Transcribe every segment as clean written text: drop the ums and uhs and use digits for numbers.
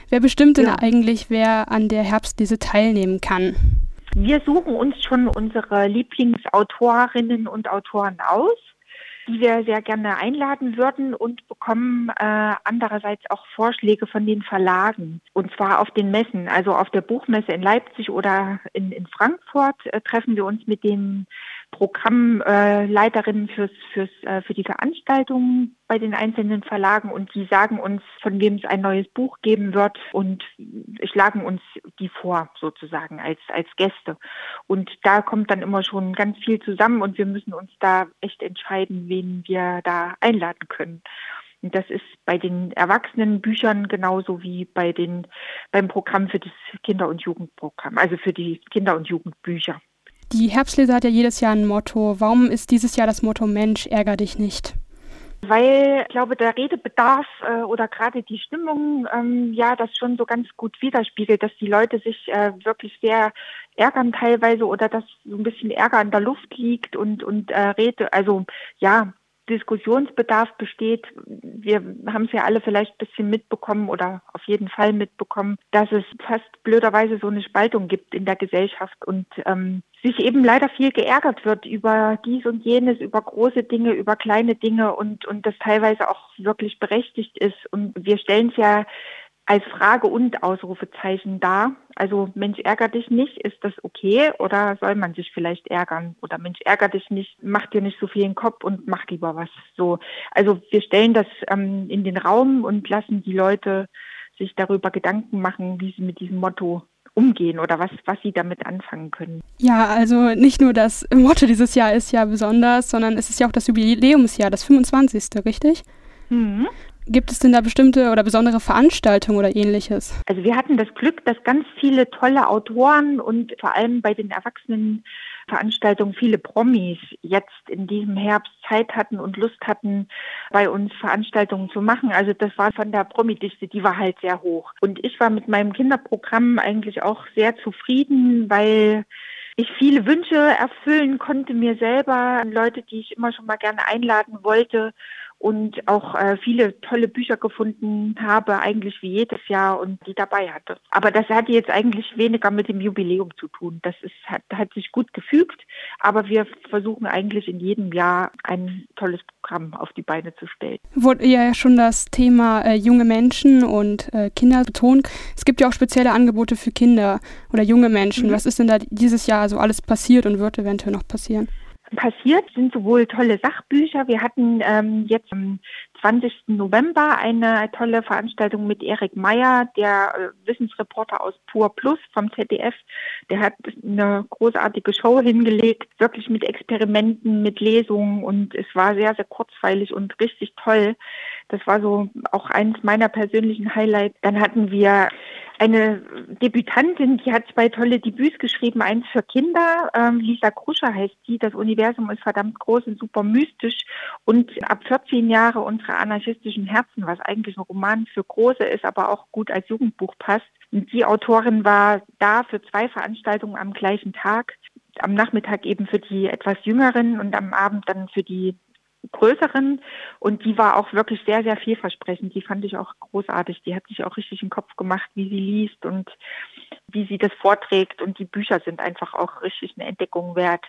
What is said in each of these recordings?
Wer bestimmt denn Ja. eigentlich, wer an der Herbstlese teilnehmen kann? Wir suchen uns schon unsere Lieblingsautorinnen und Autoren aus, die wir sehr gerne einladen würden und bekommen andererseits auch Vorschläge von den Verlagen. Und zwar auf den Messen, also auf der Buchmesse in Leipzig oder in Frankfurt treffen wir uns mit den Programmleiterinnen für die Veranstaltungen bei den einzelnen Verlagen und die sagen uns, von wem es ein neues Buch geben wird und schlagen uns die vor sozusagen als Gäste. Und da kommt dann immer schon ganz viel zusammen und wir müssen uns da echt entscheiden, wen wir da einladen können. Und das ist bei den Erwachsenenbüchern genauso wie beim Programm für das Kinder- und Jugendprogramm, also für die Kinder- und Jugendbücher. Die Herbstlese hat ja jedes Jahr ein Motto. Warum ist dieses Jahr das Motto Mensch, ärger dich nicht? Weil, ich glaube, der Redebedarf oder gerade die Stimmung das schon so ganz gut widerspiegelt, dass die Leute sich wirklich sehr ärgern teilweise oder dass so ein bisschen Ärger in der Luft liegt und Diskussionsbedarf besteht. Wir haben es ja alle vielleicht ein bisschen mitbekommen oder auf jeden Fall mitbekommen, dass es fast blöderweise so eine Spaltung gibt in der Gesellschaft und sich eben leider viel geärgert wird über dies und jenes, über große Dinge, über kleine Dinge und das teilweise auch wirklich berechtigt ist. Und wir stellen es ja als Frage und Ausrufezeichen dar. Also Mensch, ärger dich nicht, ist das okay oder soll man sich vielleicht ärgern? Oder Mensch, ärger dich nicht, mach dir nicht so viel in den Kopf und mach lieber was. So, also wir stellen das in den Raum und lassen die Leute sich darüber Gedanken machen, wie sie mit diesem Motto umgehen oder was sie damit anfangen können. Ja, also nicht nur das Motto dieses Jahr ist ja besonders, sondern es ist ja auch das Jubiläumsjahr, das 25., richtig? Mhm. Gibt es denn da bestimmte oder besondere Veranstaltungen oder Ähnliches? Also wir hatten das Glück, dass ganz viele tolle Autoren und vor allem bei den Erwachsenenveranstaltungen viele Promis jetzt in diesem Herbst Zeit hatten und Lust hatten, bei uns Veranstaltungen zu machen. Also das war von der Promi-Dichte, die war halt sehr hoch. Und ich war mit meinem Kinderprogramm eigentlich auch sehr zufrieden, weil ich viele Wünsche erfüllen konnte mir selber, Leute, die ich immer schon mal gerne einladen wollte und auch viele tolle Bücher gefunden habe, eigentlich wie jedes Jahr und die dabei hatte. Aber das hatte jetzt eigentlich weniger mit dem Jubiläum zu tun. Das hat sich gut gefügt, aber wir versuchen eigentlich in jedem Jahr ein tolles Programm auf die Beine zu stellen. Wurde ja schon das Thema junge Menschen und Kinder betont. Es gibt ja auch spezielle Angebote für Kinder oder junge Menschen. Mhm. Was ist denn da dieses Jahr so alles passiert und wird eventuell noch passieren? Passiert sind sowohl tolle Sachbücher. Wir hatten jetzt am 20. November eine tolle Veranstaltung mit Erik Meyer, der Wissensreporter aus Pur Plus vom ZDF. Der hat eine großartige Show hingelegt, wirklich mit Experimenten, mit Lesungen und es war sehr, sehr kurzweilig und richtig toll. Das war so auch eines meiner persönlichen Highlights. Dann hatten wir eine Debütantin, die hat 2 tolle Debüts geschrieben, eins für Kinder, Lisa Kruscher heißt die, das Universum ist verdammt groß und super mystisch und ab 14 Jahre unsere anarchistischen Herzen, was eigentlich ein Roman für Große ist, aber auch gut als Jugendbuch passt. Und die Autorin war da für 2 Veranstaltungen am gleichen Tag, am Nachmittag eben für die etwas Jüngeren und am Abend dann für die Größeren und die war auch wirklich sehr, sehr vielversprechend. Die fand ich auch großartig. Die hat sich auch richtig im Kopf gemacht, wie sie liest und wie sie das vorträgt und die Bücher sind einfach auch richtig eine Entdeckung wert.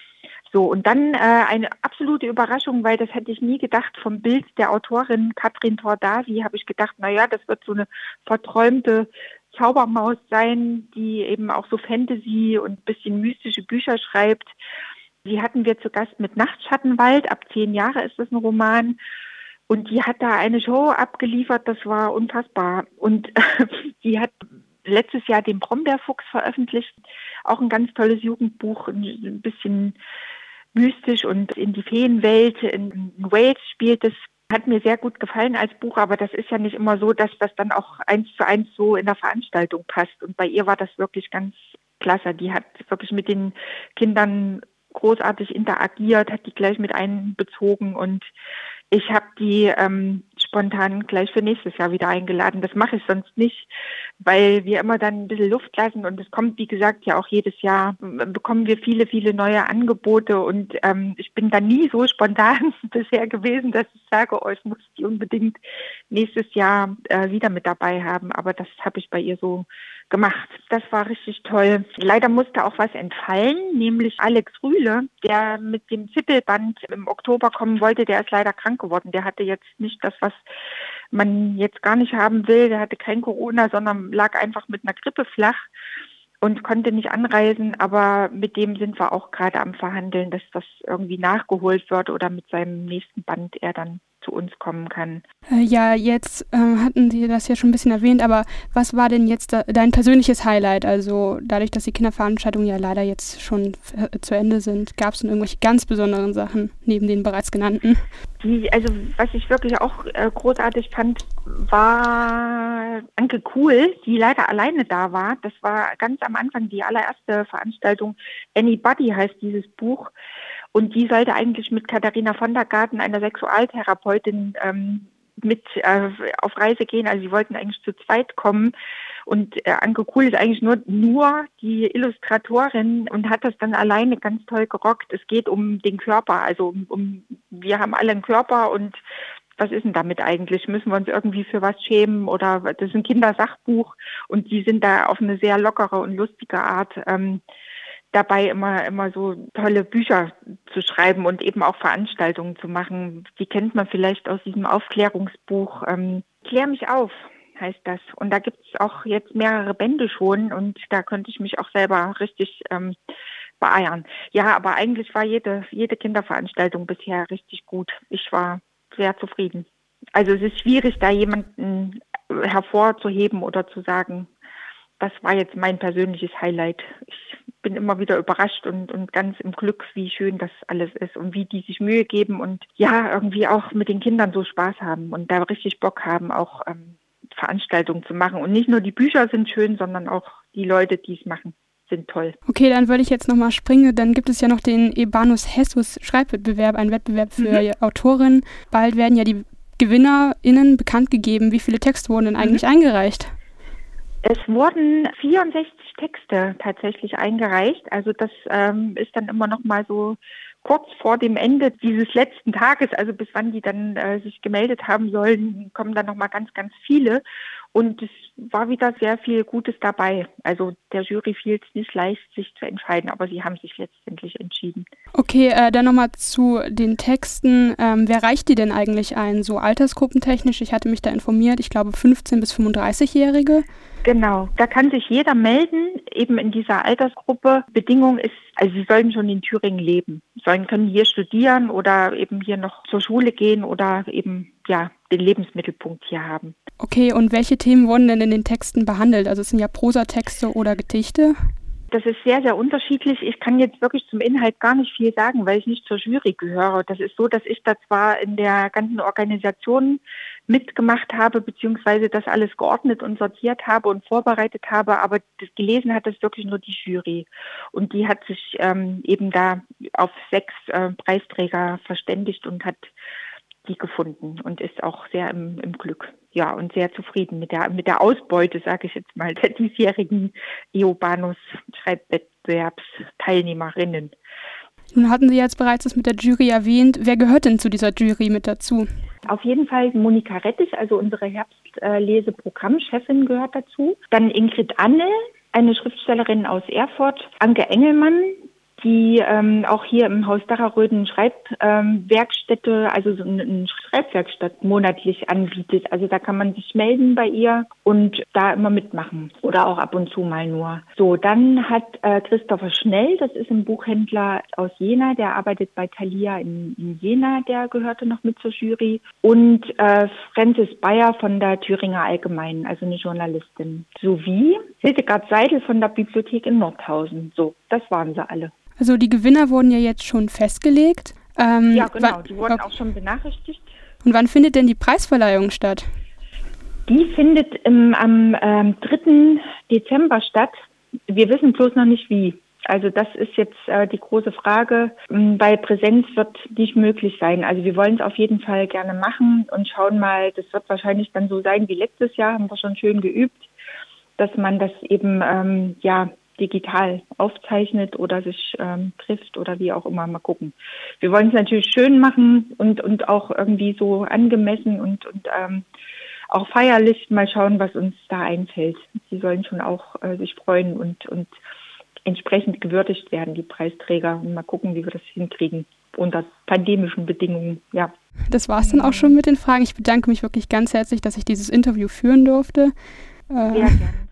So, und dann eine absolute Überraschung, weil das hätte ich nie gedacht, vom Bild der Autorin Katrin Tordasi habe ich gedacht, das wird so eine verträumte Zaubermaus sein, die eben auch so Fantasy und ein bisschen mystische Bücher schreibt. Die hatten wir zu Gast mit Nachtschattenwald. Ab 10 Jahre ist das ein Roman. Und die hat da eine Show abgeliefert, das war unfassbar. Und sie hat letztes Jahr den Brombeerfuchs veröffentlicht. Auch ein ganz tolles Jugendbuch, ein bisschen mystisch und in die Feenwelt. In Wales spielt es. Hat mir sehr gut gefallen als Buch, aber das ist ja nicht immer so, dass das dann auch 1:1 so in der Veranstaltung passt. Und bei ihr war das wirklich ganz klasse. Die hat wirklich mit den Kindern großartig interagiert, hat die gleich mit einbezogen und ich habe die spontan gleich für nächstes Jahr wieder eingeladen. Das mache ich sonst nicht, weil wir immer dann ein bisschen Luft lassen und es kommt, wie gesagt, ja auch jedes Jahr, bekommen wir viele, viele neue Angebote und ich bin da nie so spontan bisher gewesen, dass ich sage, oh, ich muss die unbedingt nächstes Jahr wieder mit dabei haben, aber das habe ich bei ihr so gemacht. Das war richtig toll. Leider musste auch was entfallen, nämlich Alex Rühle, der mit dem Zippelband im Oktober kommen wollte, der ist leider krank geworden. Der hatte jetzt nicht das, was man jetzt gar nicht haben will. Der hatte kein Corona, sondern lag einfach mit einer Grippe flach und konnte nicht anreisen. Aber mit dem sind wir auch gerade am Verhandeln, dass das irgendwie nachgeholt wird oder mit seinem nächsten Band er dann zu uns kommen kann. Ja, jetzt hatten Sie das ja schon ein bisschen erwähnt, aber was war denn jetzt dein persönliches Highlight? Also dadurch, dass die Kinderveranstaltungen ja leider jetzt schon zu Ende sind, gab es denn irgendwelche ganz besonderen Sachen neben den bereits genannten? Also was ich wirklich auch großartig fand, war Anke Kuhl, die leider alleine da war. Das war ganz am Anfang die allererste Veranstaltung. Anybody heißt dieses Buch. Und die sollte eigentlich mit Katharina von der Garten, einer Sexualtherapeutin, mit auf Reise gehen. Also sie wollten eigentlich zu zweit kommen. Und Anke Kuhl ist eigentlich nur die Illustratorin und hat das dann alleine ganz toll gerockt. Es geht um den Körper. Also wir haben alle einen Körper und was ist denn damit eigentlich? Müssen wir uns irgendwie für was schämen? Oder das ist ein Kindersachbuch und die sind da auf eine sehr lockere und lustige Art dabei, immer so tolle Bücher zu schreiben und eben auch Veranstaltungen zu machen. Die kennt man vielleicht aus diesem Aufklärungsbuch. Klär mich auf, heißt das. Und da gibt es auch jetzt mehrere Bände schon und da könnte ich mich auch selber richtig beeiern. Ja, aber eigentlich war jede Kinderveranstaltung bisher richtig gut. Ich war sehr zufrieden. Also es ist schwierig, da jemanden hervorzuheben oder zu sagen, das war jetzt mein persönliches Highlight. Ich bin immer wieder überrascht und ganz im Glück, wie schön das alles ist und wie die sich Mühe geben und ja, irgendwie auch mit den Kindern so Spaß haben und da richtig Bock haben, auch Veranstaltungen zu machen. Und nicht nur die Bücher sind schön, sondern auch die Leute, die es machen, sind toll. Okay, dann würde ich jetzt nochmal springen. Dann gibt es ja noch den Ebanus Hessus Schreibwettbewerb, ein Wettbewerb für Autorinnen. Bald werden ja die GewinnerInnen bekannt gegeben. Wie viele Texte wurden denn eigentlich eingereicht? Es wurden 64 Texte tatsächlich eingereicht. Also das ist dann immer noch mal so kurz vor dem Ende dieses letzten Tages, also bis wann die dann sich gemeldet haben sollen, kommen dann noch mal ganz, ganz viele. Und es war wieder sehr viel Gutes dabei. Also der Jury fiel es nicht leicht, sich zu entscheiden, aber sie haben sich letztendlich entschieden. Okay, dann nochmal zu den Texten. Wer reicht die denn eigentlich ein? So altersgruppentechnisch, ich hatte mich da informiert, ich glaube 15- bis 35-Jährige. Genau, da kann sich jeder melden, eben in dieser Altersgruppe. Bedingung ist, also sie sollten schon in Thüringen leben, können hier studieren oder eben hier noch zur Schule gehen oder eben ja den Lebensmittelpunkt hier haben. Okay, und welche Themen wurden denn in den Texten behandelt? Also es sind ja Prosatexte oder Gedichte? Das ist sehr, sehr unterschiedlich. Ich kann jetzt wirklich zum Inhalt gar nicht viel sagen, weil ich nicht zur Jury gehöre. Das ist so, dass ich da zwar in der ganzen Organisation mitgemacht habe, beziehungsweise das alles geordnet und sortiert habe und vorbereitet habe, aber das gelesen hat das wirklich nur die Jury. Und die hat sich eben da auf 6 Preisträger verständigt und hat die gefunden und ist auch sehr im Glück. Ja, und sehr zufrieden mit der Ausbeute, sage ich jetzt mal, der diesjährigen Eobanus-Schreibwettbewerbsteilnehmerinnen. Nun hatten Sie jetzt bereits das mit der Jury erwähnt. Wer gehört denn zu dieser Jury mit dazu? Auf jeden Fall Monika Rettich, also unsere Herbstleseprogrammchefin gehört dazu. Dann Ingrid Annel, eine Schriftstellerin aus Erfurt. Anke Engelmann, die auch hier im Haus Dacharöden Schreibwerkstätte, also so eine Schreibwerkstatt monatlich anbietet. Also da kann man sich melden bei ihr und da immer mitmachen oder auch ab und zu mal nur. So, dann hat Christopher Schnell, das ist ein Buchhändler aus Jena, der arbeitet bei Thalia in Jena, der gehörte noch mit zur Jury. Und Francis Bayer von der Thüringer Allgemeinen, also eine Journalistin. Sowie Hildegard Seidel von der Bibliothek in Nordhausen. So, das waren sie alle. Also die Gewinner wurden ja jetzt schon festgelegt. Ja, genau, die wurden auch schon benachrichtigt. Und wann findet denn die Preisverleihung statt? Die findet am 3. Dezember statt. Wir wissen bloß noch nicht wie. Also das ist jetzt die große Frage, weil Präsenz wird nicht möglich sein. Also wir wollen es auf jeden Fall gerne machen und schauen mal, das wird wahrscheinlich dann so sein wie letztes Jahr, haben wir schon schön geübt. dass man das eben digital aufzeichnet oder sich trifft oder wie auch immer. Mal gucken. Wir wollen es natürlich schön machen und auch irgendwie so angemessen und auch feierlich mal schauen, was uns da einfällt. Sie sollen schon auch sich freuen und entsprechend gewürdigt werden, die Preisträger. Und mal gucken, wie wir das hinkriegen unter pandemischen Bedingungen. Ja. Das war es dann auch schon mit den Fragen. Ich bedanke mich wirklich ganz herzlich, dass ich dieses Interview führen durfte. Sehr gerne.